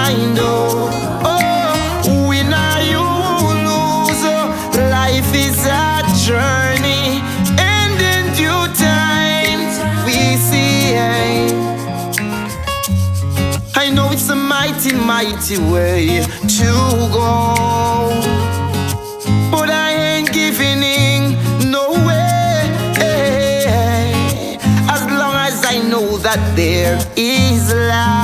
mind. Oh, win or you lose. Life is a journey, and in due time we see. I know it's a mighty, mighty way to go, but I ain't giving in, no way. As long as I know that there is life.